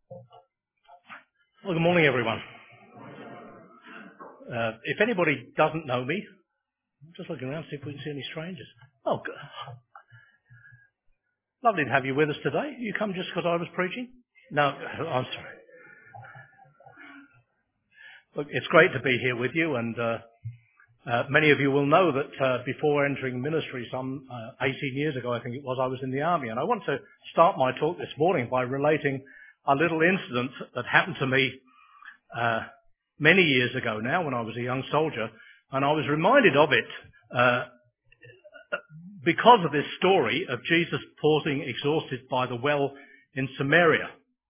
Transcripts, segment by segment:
Well, good morning, everyone. If anybody doesn't know me, I'm just looking around to see if we can see any strangers. Oh, good. Lovely to have you with us today. You come just because I was preaching? No, I'm sorry. Look, it's great to be here with you, and many of you will know that before entering ministry some 18 years ago, I think it was, I was in the army. And I want to start my talk this morning by relating a little incident that happened to me many years ago now when I was a young soldier. And I was reminded of it because of this story of Jesus pausing exhausted by the well in Samaria.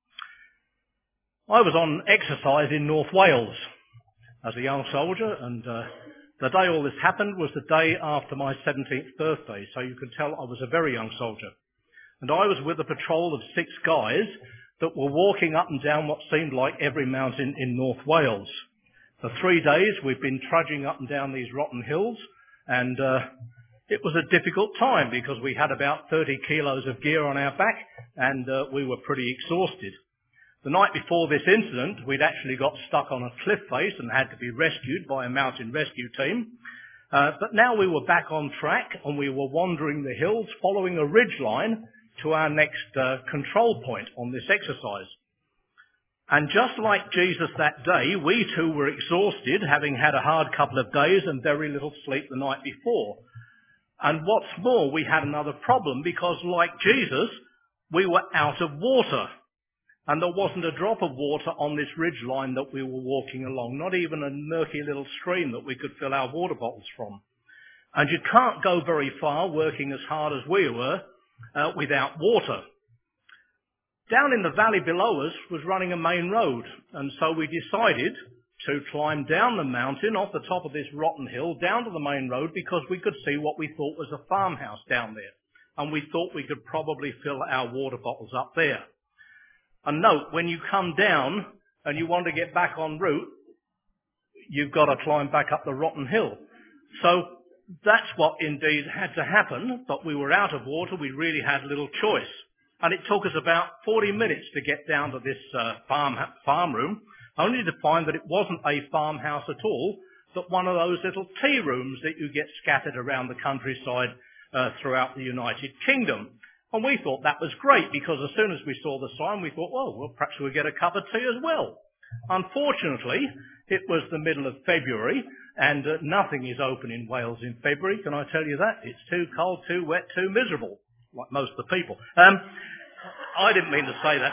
I was on exercise in North Wales as a young soldier, and the day all this happened was the day after my 17th birthday, so you can tell I was a very young soldier. And I was with a patrol of 6 guys that were walking up and down what seemed like every mountain in North Wales. For 3 days we've been trudging up and down these rotten hills, and it was a difficult time because we had about 30 kilos of gear on our back, and we were pretty exhausted. The night before this incident, we'd actually got stuck on a cliff face and had to be rescued by a mountain rescue team. But now we were back on track, and we were wandering the hills following a ridge line to our next control point on this exercise. And just like Jesus that day, we too were exhausted, having had a hard couple of days and very little sleep the night before. And what's more, we had another problem because, like Jesus, we were out of water. And there wasn't a drop of water on this ridge line that we were walking along, not even a murky little stream that we could fill our water bottles from. And you can't go very far working as hard as we were without water. Down in the valley below us was running a main road, and so we decided to climb down the mountain off the top of this rotten hill down to the main road because we could see what we thought was a farmhouse down there, and we thought we could probably fill our water bottles up there. And note, when you come down and you want to get back en route, you've got to climb back up the rotten hill. So that's what indeed had to happen, but we were out of water. We really had little choice. And it took us about 40 minutes to get down to this farm room, only to find that it wasn't a farmhouse at all, but one of those little tea rooms that you get scattered around the countryside throughout the United Kingdom. And we thought that was great because as soon as we saw the sign, we thought, well, perhaps we'll get a cup of tea as well. Unfortunately, it was the middle of February, and nothing is open in Wales in February. Can I tell you that? It's too cold, too wet, too miserable, like most of the people. I didn't mean to say that.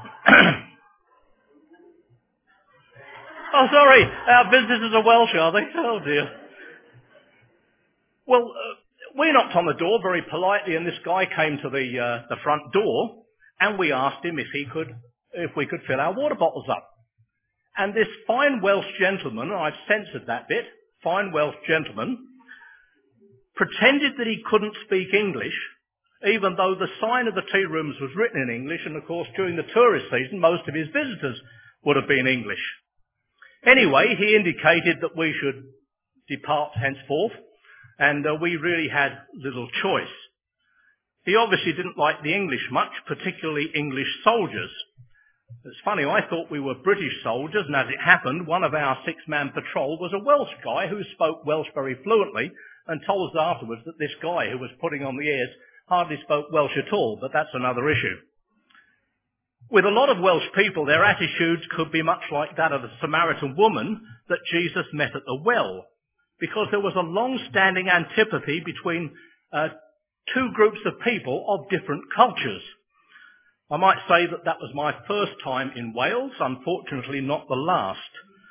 Oh, sorry, our visitors are Welsh, are they? Oh, dear. Well, we knocked on the door very politely, and this guy came to the front door, and we asked him if we could fill our water bottles up. And this fine Welsh gentleman, and I've censored that bit, fine Welsh gentleman, pretended that he couldn't speak English, even though the sign of the tea rooms was written in English, and of course during the tourist season most of his visitors would have been English. Anyway, he indicated that we should depart henceforth, and we really had little choice. He obviously didn't like the English much, particularly English soldiers. It's funny, I thought we were British soldiers, and as it happened, one of our 6-man patrol was a Welsh guy who spoke Welsh very fluently, and told us afterwards that this guy who was putting on the airs hardly spoke Welsh at all, but that's another issue. With a lot of Welsh people, their attitudes could be much like that of the Samaritan woman that Jesus met at the well, because there was a long-standing antipathy between two groups of people of different cultures. I might say that that was my first time in Wales, unfortunately not the last.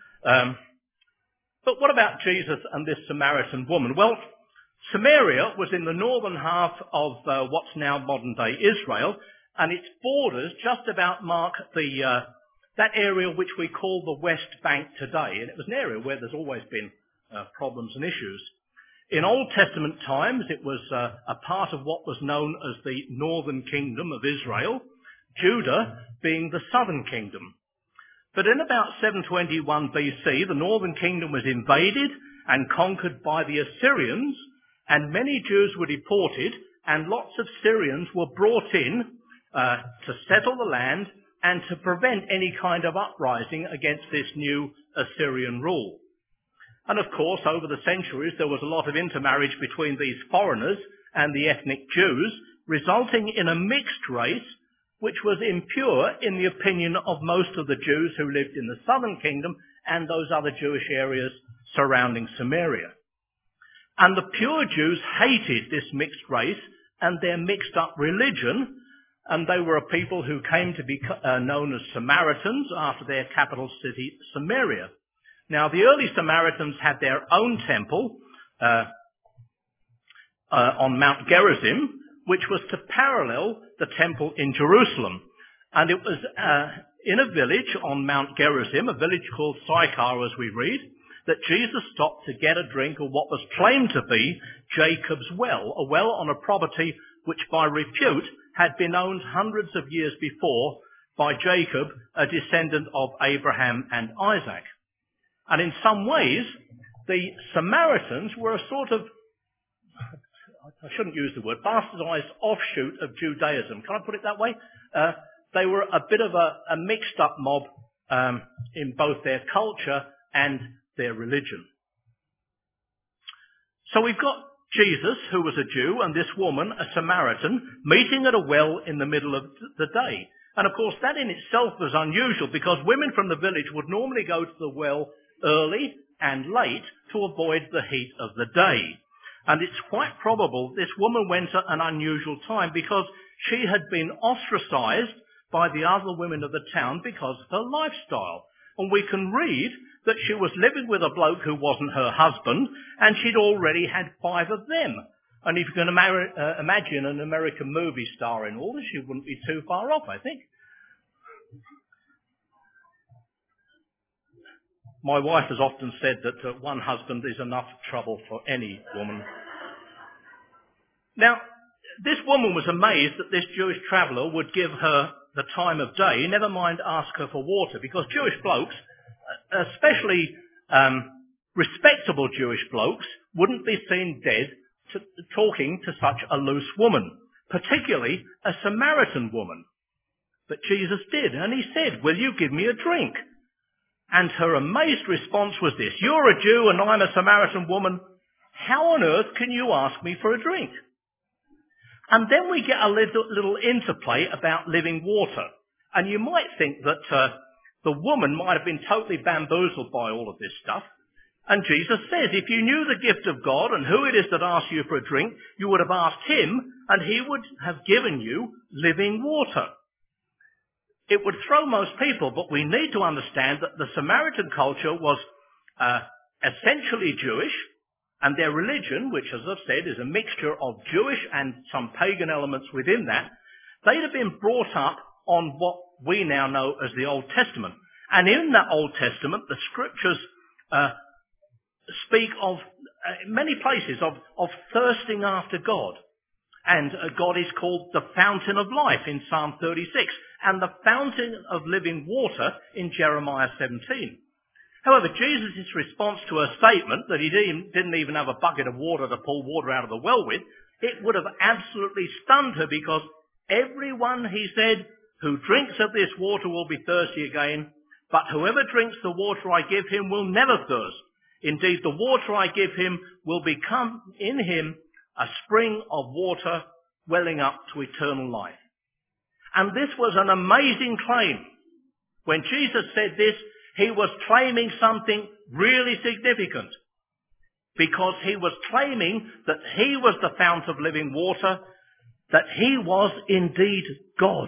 But what about Jesus and this Samaritan woman? Well, Samaria was in the northern half of what's now modern-day Israel, and its borders just about mark that area which we call the West Bank today. And it was an area where there's always been problems and issues. In Old Testament times, it was a part of what was known as the northern kingdom of Israel, Judah being the southern kingdom. But in about 721 BC, the northern kingdom was invaded and conquered by the Assyrians, and many Jews were deported, and lots of Syrians were brought in to settle the land, and to prevent any kind of uprising against this new Assyrian rule. And of course, over the centuries, there was a lot of intermarriage between these foreigners and the ethnic Jews, resulting in a mixed race which was impure in the opinion of most of the Jews who lived in the southern kingdom and those other Jewish areas surrounding Samaria. And the pure Jews hated this mixed race and their mixed up religion, and they were a people who came to be known as Samaritans after their capital city, Samaria. Now, the early Samaritans had their own temple on Mount Gerizim, which was to parallel the temple in Jerusalem. And it was in a village on Mount Gerizim, a village called Sychar, as we read, that Jesus stopped to get a drink of what was claimed to be Jacob's well, a well on a property which by repute had been owned hundreds of years before by Jacob, a descendant of Abraham and Isaac. And in some ways, the Samaritans were a sort of, I shouldn't use the word, bastardized offshoot of Judaism. Can I put it that way? They were a bit of a mixed up mob in both their culture and their religion. So we've got Jesus, who was a Jew, and this woman, a Samaritan, meeting at a well in the middle of the day. And of course, that in itself was unusual because women from the village would normally go to the well early and late to avoid the heat of the day. And it's quite probable this woman went at an unusual time because she had been ostracized by the other women of the town because of her lifestyle. And we can read that she was living with a bloke who wasn't her husband, and she'd already had 5 of them. And if you can imagine an American movie star in all this, she wouldn't be too far off, I think. My wife has often said that one husband is enough trouble for any woman. Now, this woman was amazed that this Jewish traveller would give her the time of day, never mind ask her for water, because Jewish blokes, especially respectable Jewish blokes, wouldn't be seen dead talking to such a loose woman, particularly a Samaritan woman. But Jesus did, and he said, "Will you give me a drink?" And her amazed response was this: "You're a Jew and I'm a Samaritan woman. How on earth can you ask me for a drink?" And then we get a little interplay about living water. And you might think that the woman might have been totally bamboozled by all of this stuff. And Jesus says, if you knew the gift of God and who it is that asks you for a drink, you would have asked him and he would have given you living water. It would throw most people, but we need to understand that the Samaritan culture was essentially Jewish, and their religion, which as I've said is a mixture of Jewish and some pagan elements within that, they'd have been brought up on what we now know as the Old Testament. And in that Old Testament, the scriptures speak of many places of thirsting after God. And God is called the fountain of life in Psalm 36 and the fountain of living water in Jeremiah 17. However, Jesus' response to a statement that he didn't even have a bucket of water to pull water out of the well with, it would have absolutely stunned her because everyone, he said, who drinks of this water will be thirsty again, but whoever drinks the water I give him will never thirst. Indeed, the water I give him will become in him a spring of water welling up to eternal life. And this was an amazing claim. When Jesus said this, he was claiming something really significant because he was claiming that he was the fount of living water, that he was indeed God.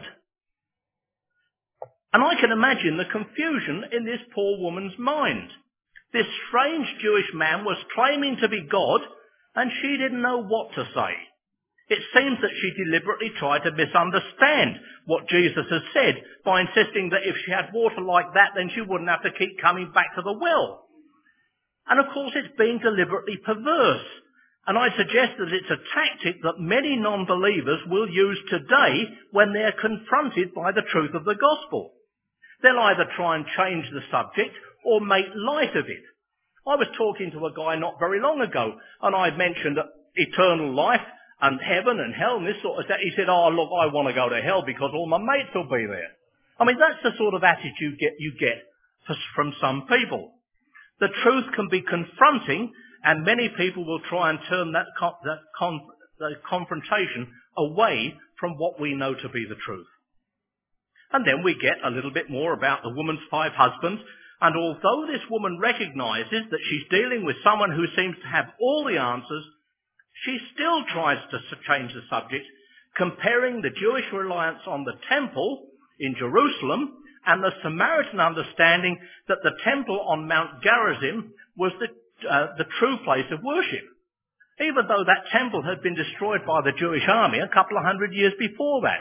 And I can imagine the confusion in this poor woman's mind. This strange Jewish man was claiming to be God, and she didn't know what to say. It seems that she deliberately tried to misunderstand what Jesus has said by insisting that if she had water like that, then she wouldn't have to keep coming back to the well. And of course, it's being deliberately perverse. And I suggest that it's a tactic that many non-believers will use today when they're confronted by the truth of the gospel. They'll either try and change the subject or make light of it. I was talking to a guy not very long ago, and I mentioned eternal life and heaven and hell and this sort of stuff. He said, "Oh, look, I want to go to hell because all my mates will be there." I mean, that's the sort of attitude you get from some people. The truth can be confronting, and many people will try and turn the confrontation away from what we know to be the truth. And then we get a little bit more about the woman's 5 husbands, and although this woman recognises that she's dealing with someone who seems to have all the answers, she still tries to change the subject, comparing the Jewish reliance on the temple in Jerusalem and the Samaritan understanding that the temple on Mount Gerizim was the true place of worship, even though that temple had been destroyed by the Jewish army a couple of hundred years before that.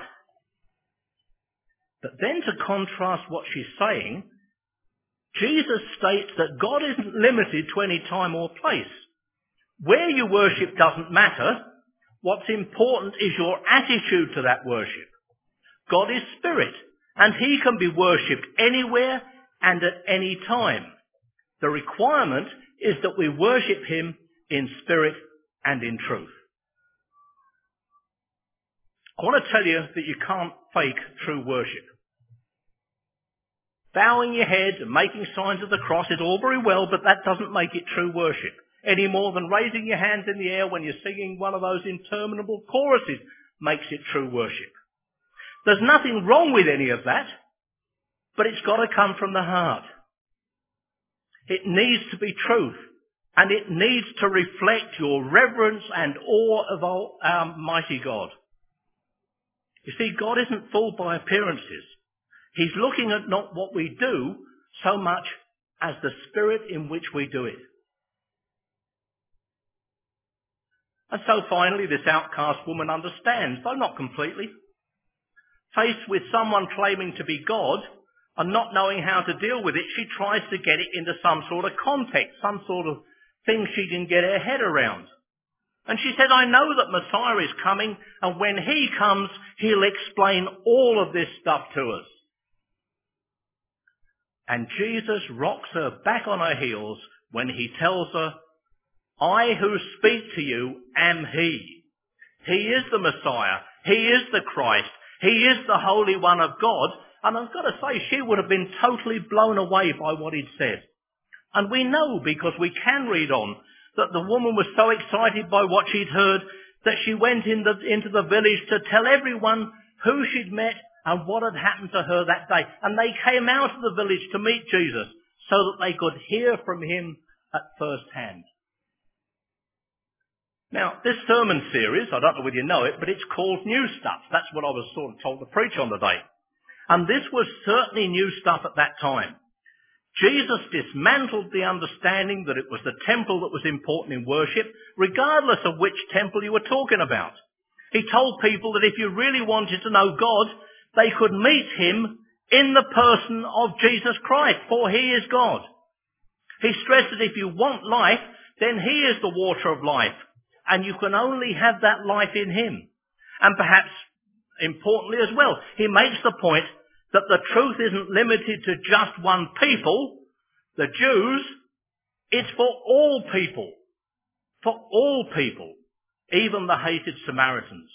But then to contrast what she's saying, Jesus states that God isn't limited to any time or place. Where you worship doesn't matter. What's important is your attitude to that worship. God is spirit, and he can be worshipped anywhere and at any time. The requirement is that we worship him in spirit and in truth. I want to tell you that you can't fake true worship. Bowing your head and making signs of the cross is all very well, but that doesn't make it true worship, any more than raising your hands in the air when you're singing one of those interminable choruses makes it true worship. There's nothing wrong with any of that, but it's got to come from the heart. It needs to be truth, and it needs to reflect your reverence and awe of our mighty God. You see, God isn't fooled by appearances. He's looking at not what we do so much as the spirit in which we do it. And so finally, this outcast woman understands, though not completely. Faced with someone claiming to be God and not knowing how to deal with it, she tries to get it into some sort of context, some sort of thing she can get her head around. And she said, I know that Messiah is coming, and when he comes, he'll explain all of this stuff to us. And Jesus rocks her back on her heels when he tells her, I who speak to you am he. He is the Messiah. He is the Christ. He is the Holy One of God. And I've got to say, she would have been totally blown away by what he'd said. And we know, because we can read on, that the woman was so excited by what she'd heard that she went into the village to tell everyone who she'd met and what had happened to her that day. And they came out of the village to meet Jesus so that they could hear from him at first hand. Now, this sermon series, I don't know whether you know it, but it's called New Stuff. That's what I was sort of told to preach on today. And this was certainly new stuff at that time. Jesus dismantled the understanding that it was the temple that was important in worship, regardless of which temple you were talking about. He told people that if you really wanted to know God, they could meet him in the person of Jesus Christ, for he is God. He stressed that if you want life, then he is the water of life, and you can only have that life in him. And perhaps importantly as well, he makes the point that the truth isn't limited to just one people, the Jews. It's for all people. For all people. Even the hated Samaritans.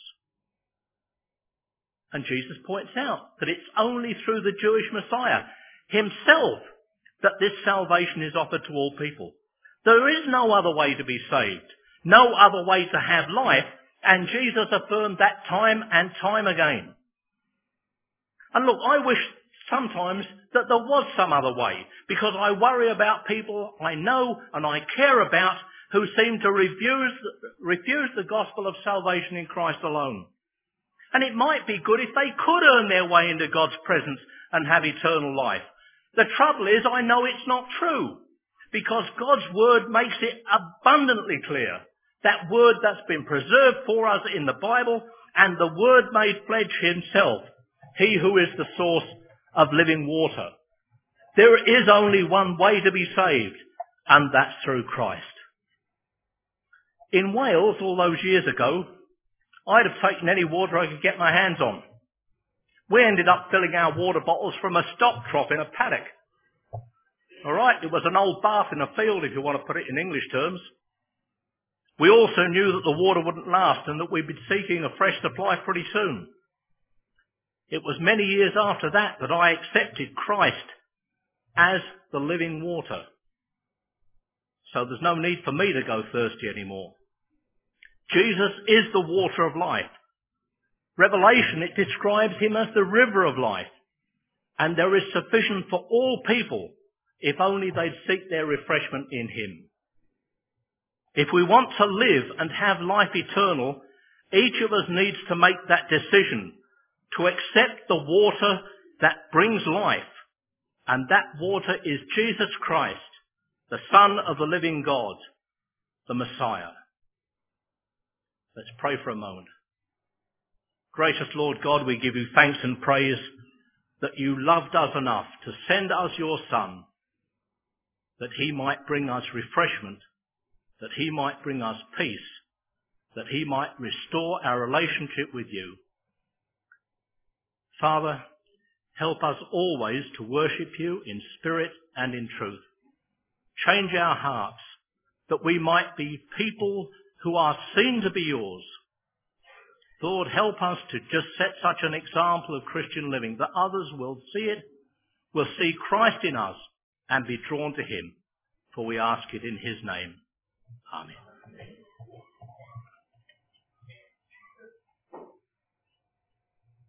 And Jesus points out that it's only through the Jewish Messiah himself that this salvation is offered to all people. There is no other way to be saved. No other way to have life. And Jesus affirmed that time and time again. And look, I wish sometimes that there was some other way, because I worry about people I know and I care about who seem to refuse the gospel of salvation in Christ alone. And it might be good if they could earn their way into God's presence and have eternal life. The trouble is, I know it's not true, because God's word makes it abundantly clear. That word that's been preserved for us in the Bible, and the word made flesh himself. He who is the source of living water. There is only one way to be saved, and that's through Christ. In Wales, all those years ago, I'd have taken any water I could get my hands on. We ended up filling our water bottles from a stock trough in a paddock. All right, it was an old bath in a field, if you want to put it in English terms. We also knew that the water wouldn't last and that we'd be seeking a fresh supply pretty soon. It was many years after that that I accepted Christ as the living water. So there's no need for me to go thirsty anymore. Jesus is the water of life. Revelation, it describes him as the river of life. And there is sufficient for all people if only they'd seek their refreshment in him. If we want to live and have life eternal, each of us needs to make that decision to accept the water that brings life. And that water is Jesus Christ, the Son of the living God, the Messiah. Let's pray for a moment. Gracious Lord God, we give you thanks and praise that you loved us enough to send us your Son, that he might bring us refreshment, that he might bring us peace, that he might restore our relationship with you. Father, help us always to worship you in spirit and in truth. Change our hearts that we might be people who are seen to be yours. Lord, help us to just set such an example of Christian living that others will see it, will see Christ in us and be drawn to him. For we ask it in his name. Amen.